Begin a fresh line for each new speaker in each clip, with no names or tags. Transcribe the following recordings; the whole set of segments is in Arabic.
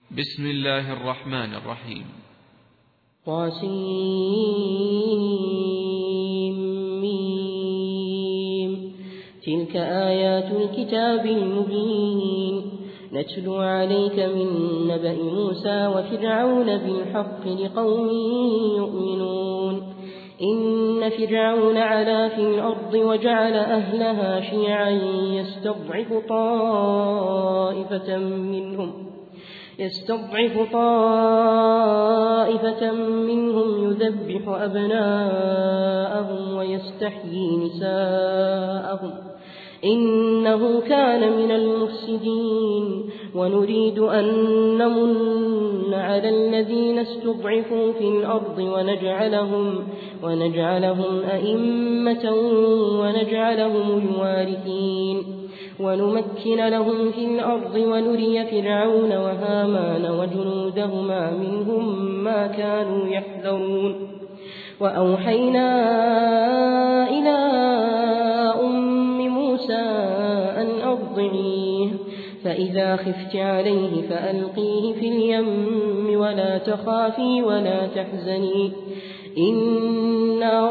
بسم الله الرحمن الرحيم.
طاسيم. تلك آيات الكتاب المبين نتلو عليك من نبأ موسى وفرعون بالحق لقوم يؤمنون. إن فرعون علا في الأرض وجعل أهلها شيعا يستضعف طائفة منهم يذبح أبناءهم ويستحيي نساءهم إنه كان من المفسدين. ونريد أن نمن على الذين استضعفوا في الأرض ونجعلهم أئمة ونجعلهم الوارثين ونمكن لهم في الأرض ونري فرعون وهامان وجنودهما منهم ما كانوا يحذرون. وأوحينا إلى أم موسى أن أرضعيه فإذا خفت عليه فألقيه في اليم ولا تخافي ولا تحزني إنا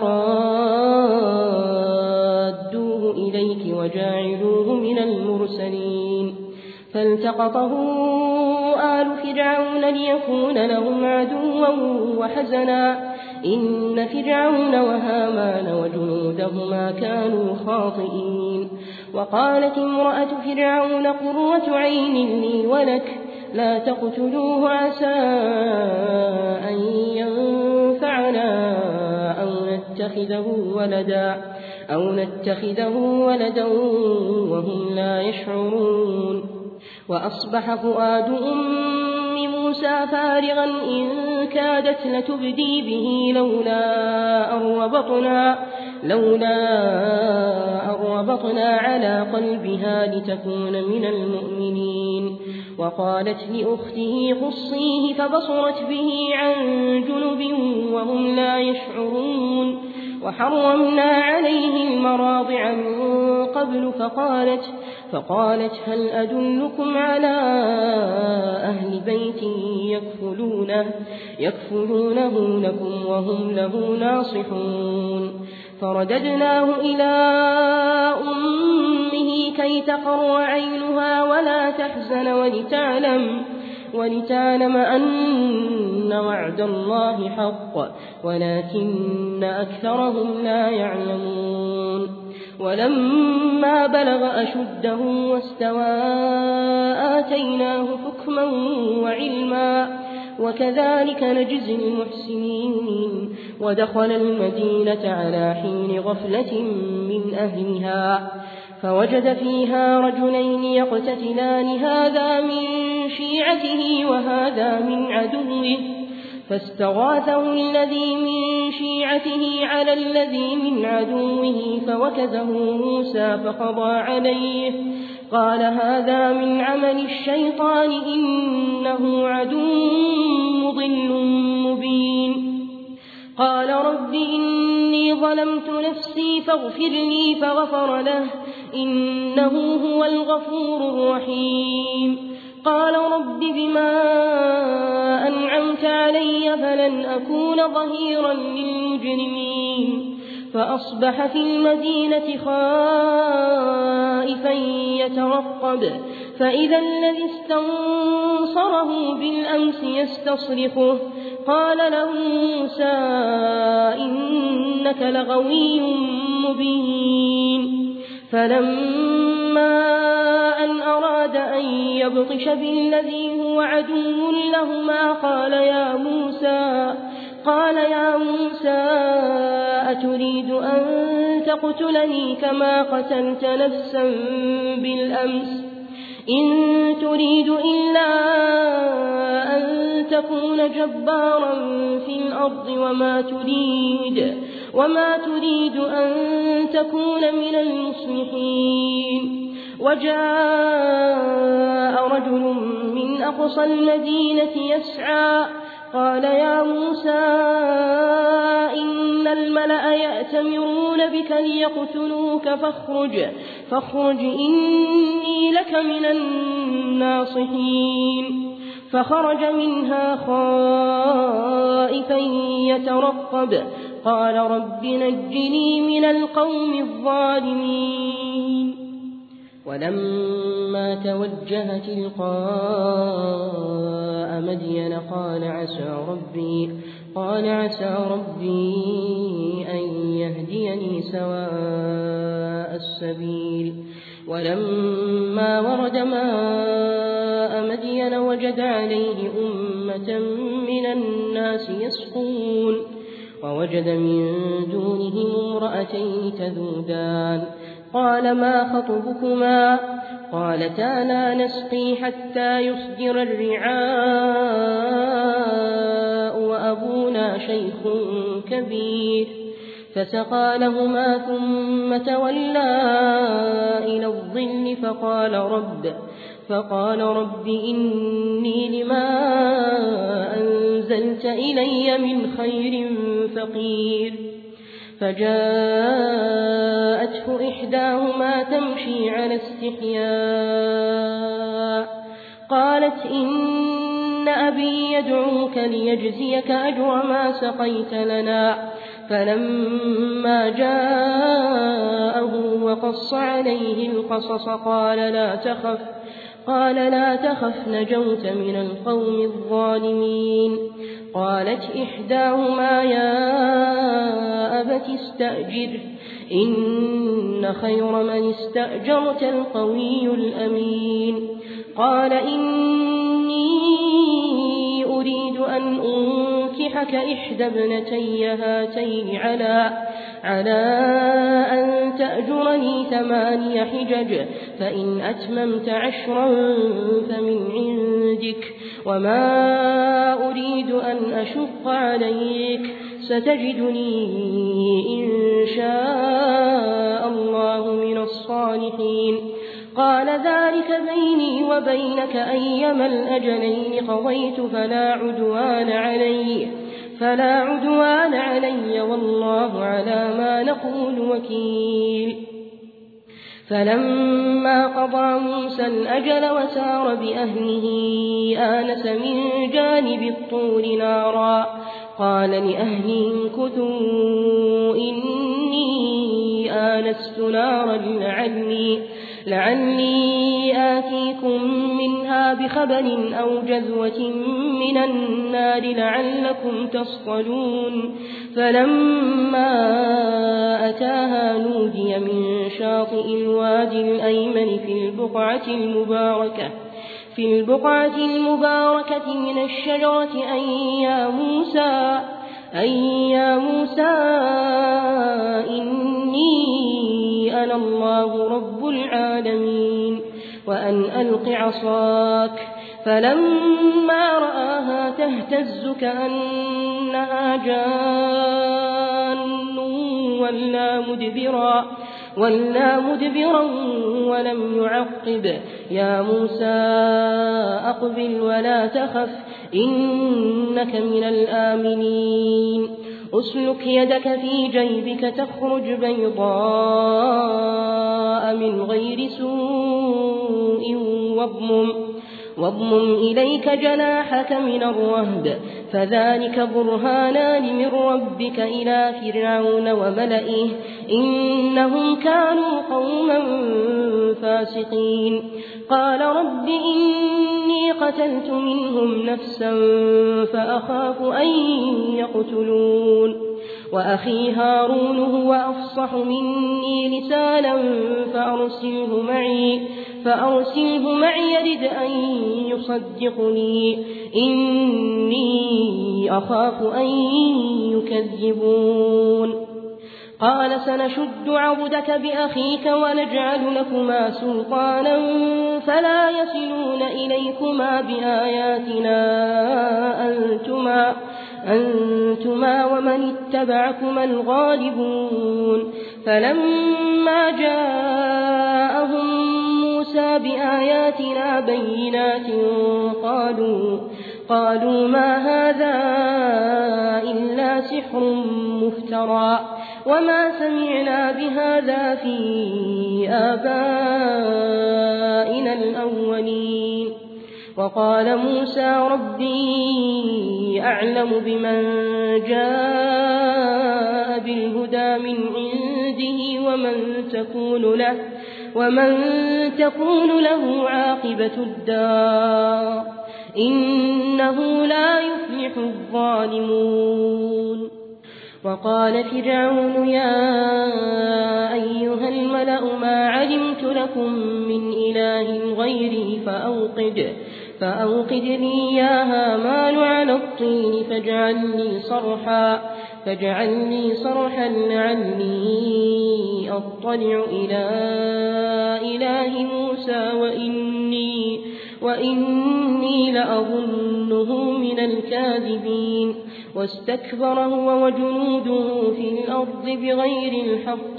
رادوه إليك وجاعلوه من المرسلين. فالتقطه آل فرعون ليكون لهم عدوا وحزنا إن فرعون وهامان وجنودهما كانوا خاطئين. وقالت امرأة فرعون قرة عين لي ولك لا تقتلوه عسى أن ينفعنا أو نتخذه ولدا وهم لا يشعرون. وأصبح فؤاد أم موسى فارغا إن كادت لتبدي به لولا أن ربطنا على قلبها لتكون من المؤمنين. وقالت لأخته قصيه فبصرت به عن جنب وهم لا يشعرون. وحرمنا عليه المراضع من قبل فقالت هل أدلكم على أهل بيت يكفلونه لكم وهم له ناصحون. فرددناه إلى أمه كي تقر عينها ولا تحزن ولتعلم أن وعد الله حق ولكن أكثرهم لا يعلمون. ولما بلغ أشده واستوى آتيناه حكما وعلما وكذلك نجزي المحسنين. ودخل المدينة على حين غفلة من أهلها فوجد فيها رجلين يقتتلان هذا من شيعته وهذا من عدوه فاستغاثه الذي من شيعته على الذي من عدوه فوكزه موسى فقضى عليه قال هذا من عمل الشيطان إنه عدو مضل مبين. قال رب إني ظلمت نفسي فاغفر لي فغفر له إنه هو الغفور الرحيم. قال رب بما أنعمت علي فلن أكون ظهيرا للمجرمين. فأصبح في المدينة خائفا يترقب فإذا الذي استنصره بالأمس يستصرخه قال له موسى إنك لغوي مبين. فلما أن أراد أن يبطش بالذي هو عدو لهما قال يا موسى أتريد أن تقتلني كما قتلت نفسا بالأمس إن تريد إلا أن تكون جبارا في الأرض وما تريد أن تكون من المصلحين. وجاء رجل من أقصى المدينة يسعى قال يا موسى إن الملأ يأتمرون بك ليقتلوك فاخرج إني لك من الناصحين. فخرج منها خائفا يترقب قال رب نجني من القوم الظالمين ولما توجه تلقاء مدين قال عسى ربي أن يهديني سواء السبيل ولما ورد ماء مدين وجد عليه أمة من الناس يسقون ووجد من دونهم امرأتين تذودان قال ما خطبكما قالتا لا نسقي حتى يصدر الرعاء وأبونا شيخ كبير فسقى لهما ثم تولى إلى الظل فقال رب إني لما أنزلت إلي من خير فقير فجاءته إحداهما تمشي على استحياء قالت إن أبي يدعوك ليجزيك أجر ما سقيت لنا فلما جاءه وقص عليه القصص قال لا تخف نجوت من القوم الظالمين قالت إحداهما يا أبت استأجره إن خير من استأجرت القوي الأمين قال إني أريد أن أنكحك إحدى ابنتي هاتين على أن تأجرني 8 حجج فإن أتممت 10 فمن عندك وما أريد أن أشق عليك ستجدني إن شاء الله من الصالحين قال ذلك بيني وبينك أيما الأجلين قضيت فلا عدوان علي والله على ما نقول وكيل فلما قضى موسى الأجل وسار بأهله آنس من جانب الطور نارا قال لأهلهم كثوا إني آنست نارا لعلي آتيكم منها بخبر أو جذوة من النار لعلكم تصطلون فلما أتاها نودي من شاطئ الوادي الأيمن في البقعة المباركة من الشجرة أي يا موسى إني أنا الله رب العالمين وأن ألق عصاك فلما رآها تهتز كأنها جان ولا مدبرا ولم يعقب يا موسى أقبل ولا تخف إنك من الآمنين أسلك يدك في جيبك تخرج بيضاء من غير سوء واضمم إليك جناحك من الرهب فذلك برهانان من ربك إلى فرعون وملئه إنهم كانوا قوما فاسقين قال رب إني قتلت منهم نفسا فأخاف أن يقتلون وأخي هارون هو أفصح مني لسانا فأرسله معي يرد أن يصدقني إني أخاف أن يكذبون قال سنشد عضدك بأخيك ونجعل لكما سلطانا فلا يصلون إليكما بآياتنا أنتما ومن اتبعكما الغالبون فلما جاءهم موسى بآياتنا بينات قالوا ما هذا إلا سحر مفترى وما سمعنا بهذا في آبائنا الأولين وقال موسى ربي أعلم بمن جاء بالهدى من عنده ومن تكون له عاقبة الدار إنه لا يفلح الظالمون. وقال فرعون يا أيها الملأ ما علمت لكم من إله غيري فأوقد لي يا هامان على الطين فاجعلني صرحا لعلي أطلع إلى إله موسى وإني لأظنه من الكاذبين. واستكبر هو وجنوده في الأرض بغير الحق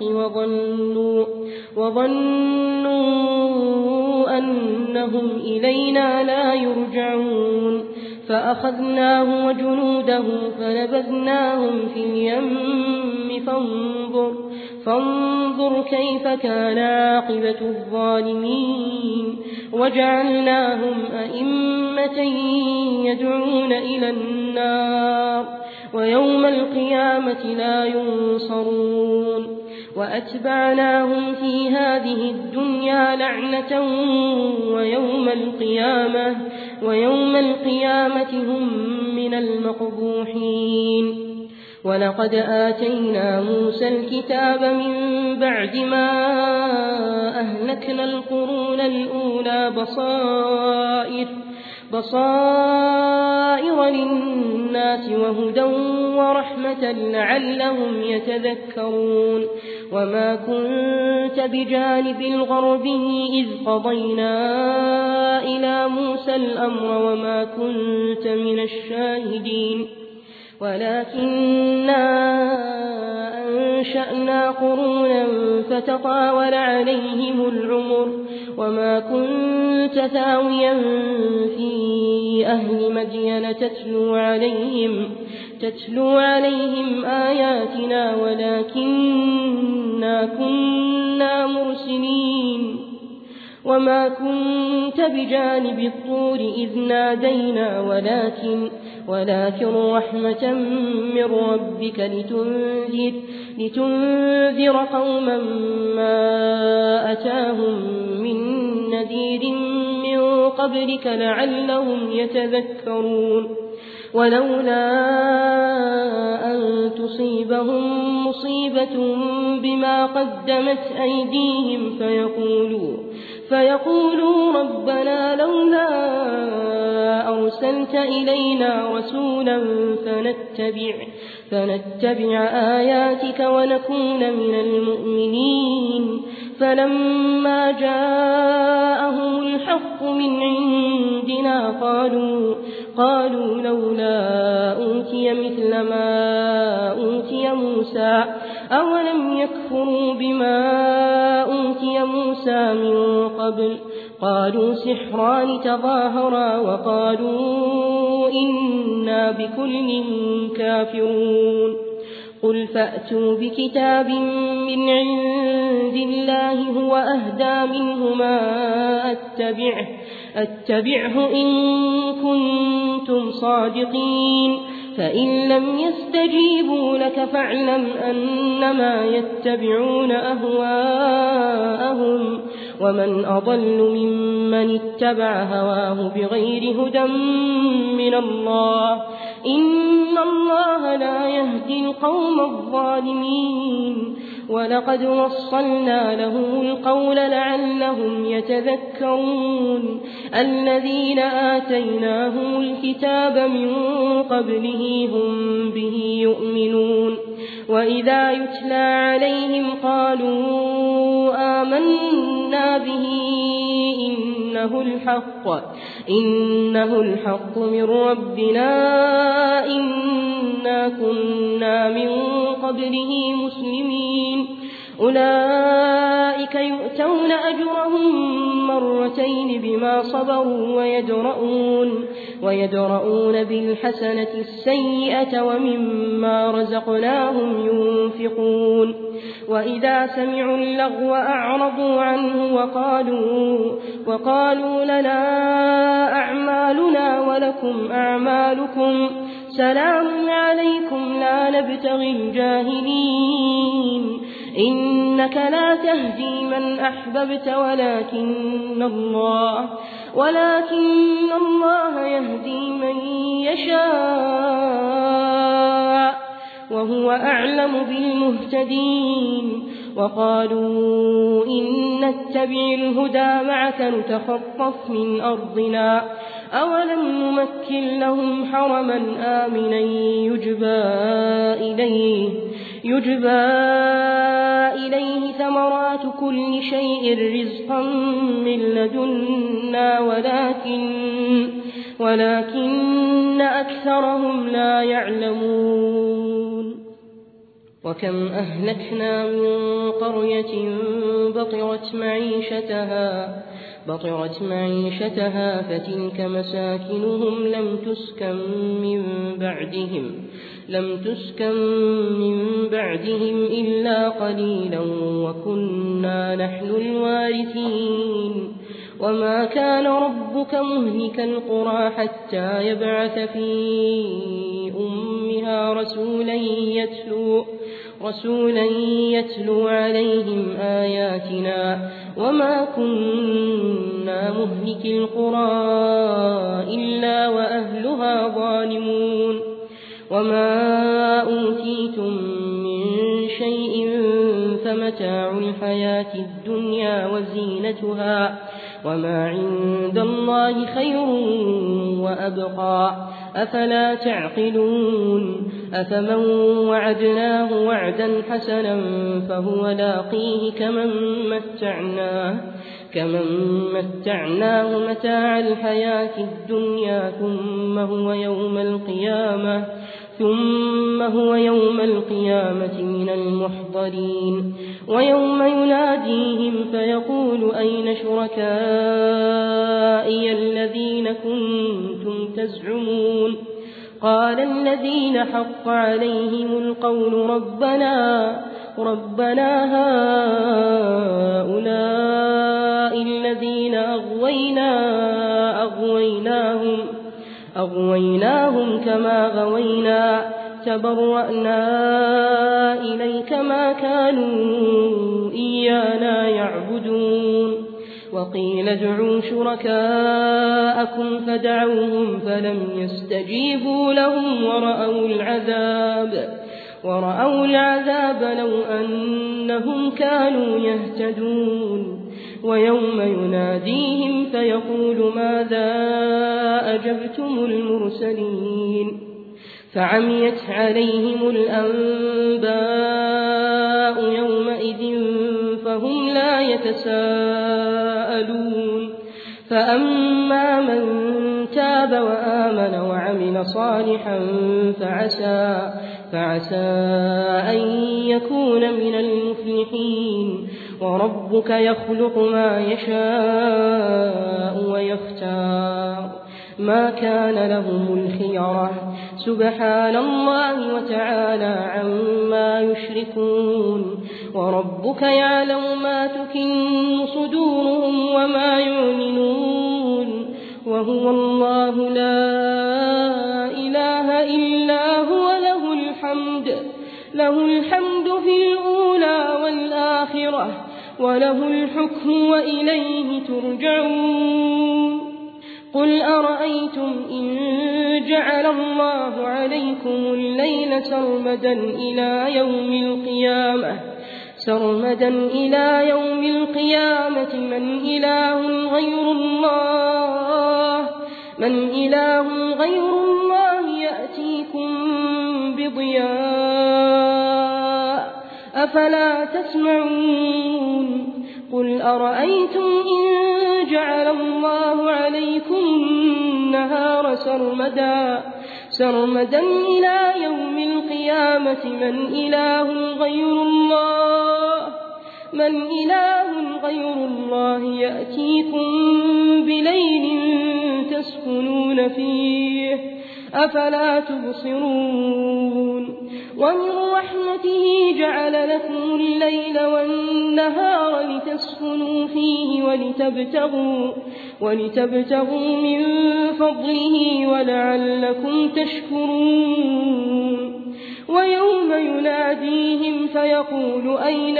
وظنوا أنهم إلينا لا يرجعون. فأخذناه وجنوده فنبذناهم في اليم فانظر كيف كان عاقبة الظالمين. وجعلناهم أئمة يدعون إلى النار ويوم القيامة لا ينصرون. وأتبعناهم في هذه الدنيا لعنة ويوم القيامة هم من المقبوحين. ولقد آتينا موسى الكتاب من بعد ما أهلكنا القرون الأولى بصائر للناس وهدى ورحمة لعلهم يتذكرون. وما كنت بجانب الغربي إذ قضينا إلى موسى الأمر وما كنت من الشاهدين ولكننا أنشأنا قرونا فتطاول عليهم العمر وما كنت ثاويا في أهل مدين تتلو عليهم آياتنا ولكننا كنا مرسلين. وما كنت بجانب الطور إذ نادينا ولكن رحمة من ربك لتنذر قوما ما أتاهم من نذير من قبلك لعلهم يتذكرون. ولولا أن تصيبهم مصيبة بما قدمت أيديهم فيقولوا ربنا لولا أرسلت إلينا رسولا فنتبع آياتك ونكون من المؤمنين. فلما جاءهم الحق من عندنا قالوا لولا أوتي مثل ما أوتي موسى أولم يكفروا بما أوتي موسى من قبل. قالوا سحران تظاهرا وقالوا إنا بكل كافرون. قل فأتوا بكتاب من عند الله هو أهدى منهما أتبعه إن كنتم صادقين. فإن لم يستجيبوا لك فاعلم أنما يتبعون أهواءهم ومن أضل ممن اتبع هواه بغير هدى من الله إن الله لا يهدي القوم الظالمين. ولقد وصلنا لهم القول لعلهم يتذكرون. الذين آتيناهم الكتاب من قبله هم به يؤمنون. وإذا يتلى عليهم قالوا آمنا به إنه الحق من ربنا إنا كنا من قبله مسلمين. أولئك يؤتون أجرهم مرتين بما صبروا ويدرؤون بالحسنة السيئة ومما رزقناهم ينفقون وإذا سمعوا اللغو أعرضوا عنه وقالوا لنا أعمالنا ولكم أعمالكم سلام عليكم لا نبتغي الجاهلين إنك لا تهدي من أحببت ولكن الله يهدي من يشاء وهو أعلم بالمهتدين وقالوا إن نتبع الهدى معك نتخطف من أرضنا أولم نمكن لهم حرما آمنا يجبى إليه ثمرات كل شيء رزقا من لدنا ولكن أكثرهم لا يعلمون وكم أهلكنا من قرية بطرت معيشتها فتلك مساكنهم لم تسكن من بعدهم إلا قليلا وكنا نحن الوارثين وما كان ربك مهلك القرى حتى يبعث في أمها رسولا يتلو عليهم آياتنا وما كنا مهلك القرى إلا وأهلها ظالمون وما أوتيتم من شيء فمتاع الحياة الدنيا وزينتها وما عند الله خير وأبقى أفلا تعقلون أفمن وعدناه وعدا حسنا فهو لاقيه كمن متعناه متاع الحياة الدنيا ثم هو يوم القيامة من المحضرين ويوم يناديهم فيقول أين شركائي الذين كنتم تزعمون قال الذين حق عليهم القول ربنا هؤلاء الذين أغويناهم كما غوينا تبرأنا إليك ما كانوا إيانا يعبدون وقيل ادعوا شركاءكم فدعوهم فلم يستجيبوا لهم ورأوا العذاب لو أنهم كانوا يهتدون ويوم يناديهم فيقول ماذا أجبتم المرسلين فعميت عليهم الأنباء يومئذ فهم لا يتساءلون فأما من تاب وآمن وعمل صالحا فعسى أن يكون من المفلحين وربك يخلق ما يشاء ويختار ما كان لهم الخيرة سبحان الله وتعالى عما يشركون وربك يعلم ما تكن صدورهم وما يعلنون وهو الله لا إله إلا هو له الحمد في الأولى والآخرة وله الحكم وإليه ترجعون قل أرأيتم إن جعل الله عليكم الليل سرمدا إلى يوم القيامة من إله غير الله يأتيكم بضياء أفلا تسمعون قل أرأيتم إن جعل الله عليكم النهار سرمدا إلى يوم القيامة من إله غير الله من إله غير الله يأتيكم بليل تسكنون فيه أفلا تبصرون ومن رحمته جعل لكم الليل والنهار لتسكنوا فيه ولتبتغوا من فضله ولعلكم تشكرون ويوم يناديهم فيقول أين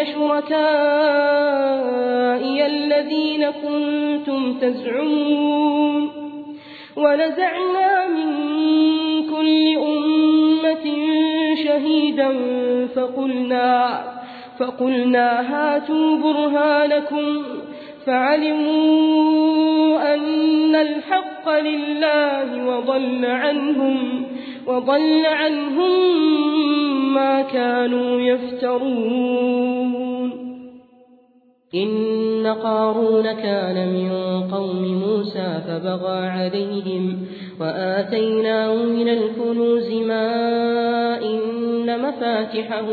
شركائي الذين كنتم تزعمون ونزعنا من كل أمة شهيدا فقلنا هاتوا برهانكم فعلموا أن الحق لله وضل عنهم ما كانوا يفترون إن قارون كان من قوم موسى فبغى عليهم وآتيناه من الكنوز ما إن مفاتحه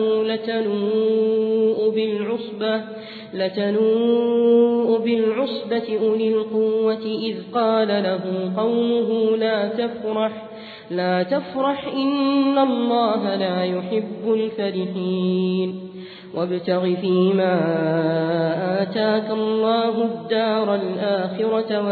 لتنوء بالعصبة أولي القوة إذ قال له قومه لا تفرح إن الله لا يحب الفرحين وابتغ فيما آتاك الله الدار الآخرة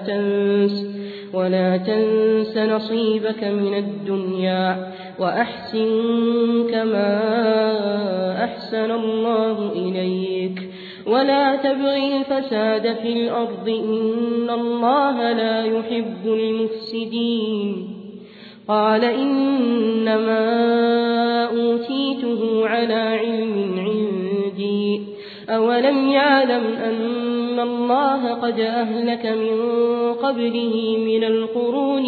ولا تنس نصيبك من الدنيا وأحسن كما أحسن الله إليك ولا تبغي الفساد في الأرض إن الله لا يحب المفسدين قال إنما أوتيته على علم عندي أولم يعلم أن الله قد أهلك من قبله من القرون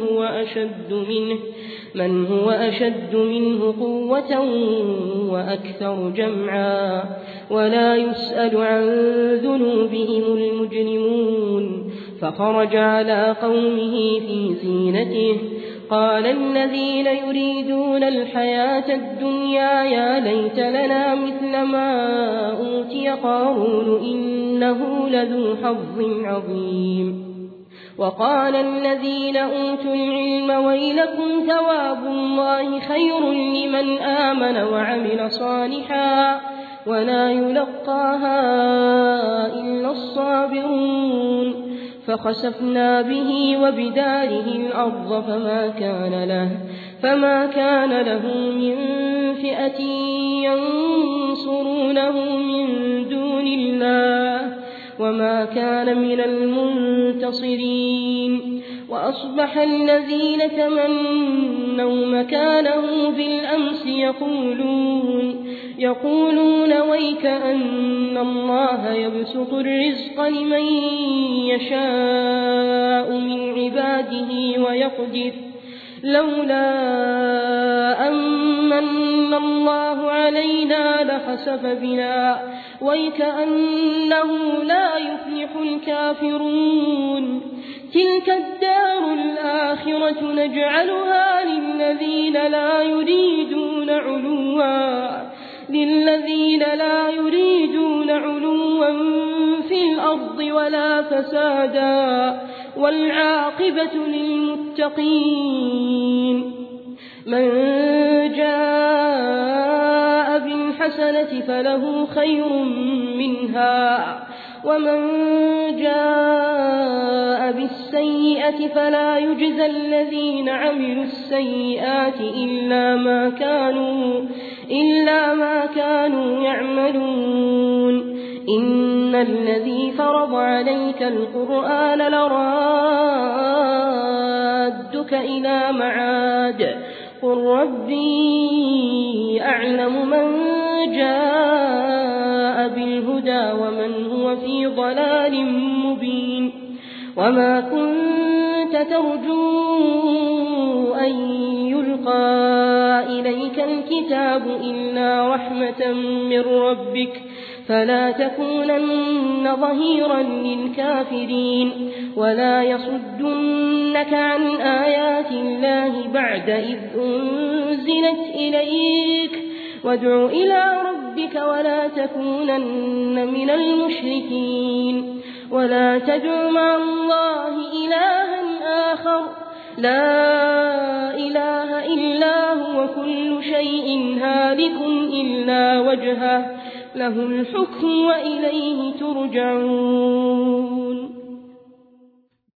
من هو أشد منه قوة وأكثر جمعا ولا يسأل عن ذنوبهم المجرمون فخرج على قومه في زينته قال الذين يريدون الحياة الدنيا يا ليت لنا مثل ما أوتي قارون إنه لذو حظ عظيم وقال الذين أوتوا العلم ويلكم ثواب الله خير لمن آمن وعمل صالحا ولا يلقاها إلا الصابرون فخسفنا به وبداره الأرض فما كان له من فئة ينصرونه من دون الله وما كان من المنتصرين وأصبح الذين تمنوا مكانه بالأمس يقولون ويك أن الله يبسط الرزق لمن يشاء من عباده ويقدر لولا أمن الله علينا لخسف بنا ويكأنه لا يفلح الكافرون تلك الدار الآخرة نجعلها للذين لا يريدون علوا في الأرض ولا فسادا والعاقبة للمتقين من جاء بالحسنة فله خير منها ومن جاء بالسيئة فلا يجزى الذين عملوا السيئات إلا ما كانوا يعملون إن الذي فرض عليك القرآن لرادك إلى معاد قل ربي أعلم من جاء بالهدى ومن هو في ضلال مبين وما كنت ترجو أن يلقى إليك الكتاب إلا رحمة من ربك فلا تكونن ظهيرا للكافرين ولا يصدنك عن آيات الله بعد إذ أنزلت إليك وادع إلى ربك ربك ولا تكونن من المشركين ولا تدع مع الله إلها آخر لا إله إلا هو كل شيء هالك إلا وجهه له الحكم وإليه ترجعون